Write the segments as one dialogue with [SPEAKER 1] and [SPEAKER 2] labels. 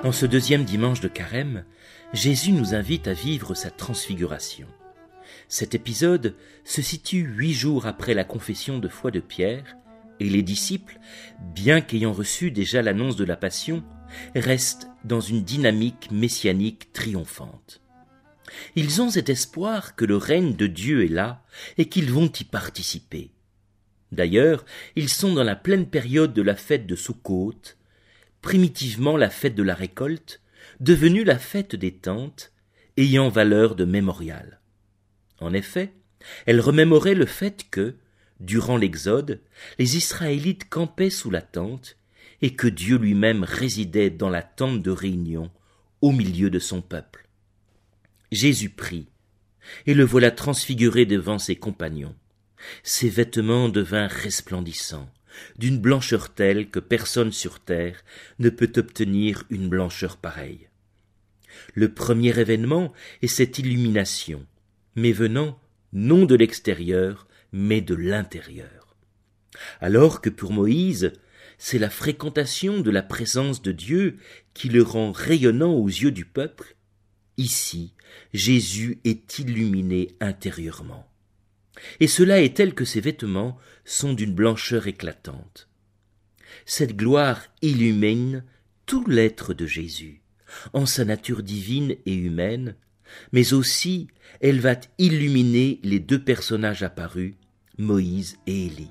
[SPEAKER 1] En ce deuxième dimanche de Carême, Jésus nous invite à vivre sa transfiguration. Cet épisode se situe 8 jours après la confession de foi de Pierre, et les disciples, bien qu'ayant reçu déjà l'annonce de la Passion, restent dans une dynamique messianique triomphante. Ils ont cet espoir que le règne de Dieu est là et qu'ils vont y participer. D'ailleurs, ils sont dans la pleine période de la fête de Soukhot, primitivement la fête de la récolte, devenue la fête des tentes, ayant valeur de mémorial. En effet, elle remémorait le fait que, durant l'Exode, les Israélites campaient sous la tente et que Dieu lui-même résidait dans la tente de réunion au milieu de son peuple. Jésus prie, et le voilà transfiguré devant ses compagnons. Ses vêtements devinrent resplendissants, d'une blancheur telle que personne sur terre ne peut obtenir une blancheur pareille. Le premier événement est cette illumination, mais venant non de l'extérieur, mais de l'intérieur. Alors que pour Moïse, c'est la fréquentation de la présence de Dieu qui le rend rayonnant aux yeux du peuple, ici, Jésus est illuminé intérieurement. Et cela est tel que ses vêtements sont d'une blancheur éclatante. Cette gloire illumine tout l'être de Jésus, en sa nature divine et humaine, mais aussi elle va illuminer les 2 personnages apparus, Moïse et Élie.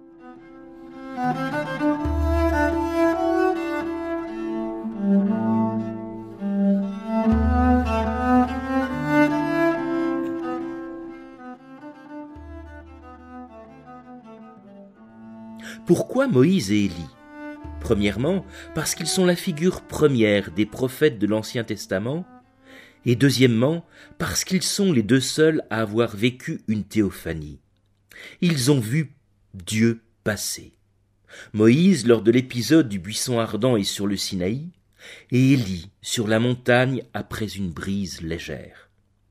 [SPEAKER 1] Pourquoi Moïse et Élie ? Premièrement, parce qu'ils sont la figure première des prophètes de l'Ancien Testament, et deuxièmement, parce qu'ils sont les 2 seuls à avoir vécu une théophanie. Ils ont vu Dieu passer. Moïse lors de l'épisode du buisson ardent et sur le Sinaï, et Élie sur la montagne après une brise légère.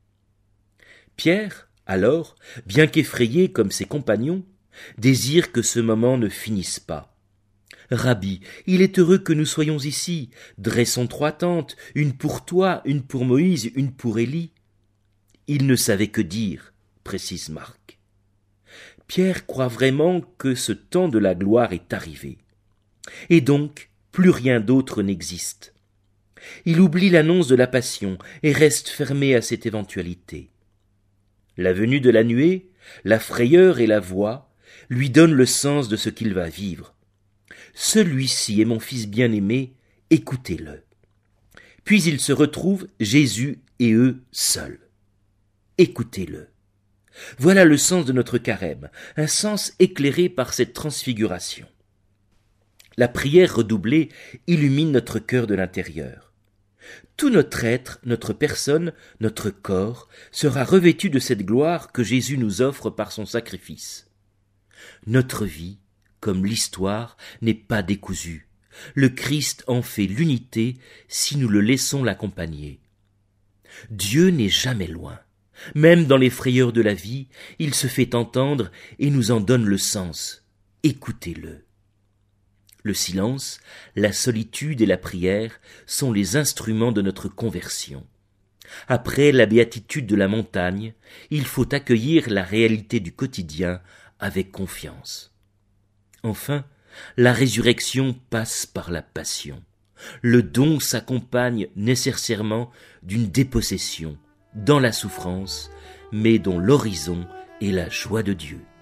[SPEAKER 1] Pierre, alors, bien qu'effrayé comme ses compagnons, désire que ce moment ne finisse pas. « Rabbi, il est heureux que nous soyons ici. Dressons 3 tentes, une pour toi, une pour Moïse, une pour Élie. » Il ne savait que dire, précise Marc. Pierre croit vraiment que ce temps de la gloire est arrivé. Et donc, plus rien d'autre n'existe. Il oublie l'annonce de la Passion et reste fermé à cette éventualité. La venue de la nuée, la frayeur et la voix lui donnent le sens de ce qu'il va vivre. Celui-ci est mon fils bien-aimé, écoutez-le. Puis il se retrouve, Jésus et eux seuls. Écoutez-le. Voilà le sens de notre carême, un sens éclairé par cette transfiguration. La prière redoublée illumine notre cœur de l'intérieur. Tout notre être, notre personne, notre corps sera revêtu de cette gloire que Jésus nous offre par son sacrifice. Notre vie, comme l'histoire, n'est pas décousue. Le Christ en fait l'unité si nous le laissons l'accompagner. Dieu n'est jamais loin. Même dans les frayeurs de la vie, il se fait entendre et nous en donne le sens. Écoutez-le. Le silence, la solitude et la prière sont les instruments de notre conversion. Après la béatitude de la montagne, il faut accueillir la réalité du quotidien avec confiance. Enfin, la résurrection passe par la passion. Le don s'accompagne nécessairement d'une dépossession, dans la souffrance, mais dont l'horizon est la joie de Dieu.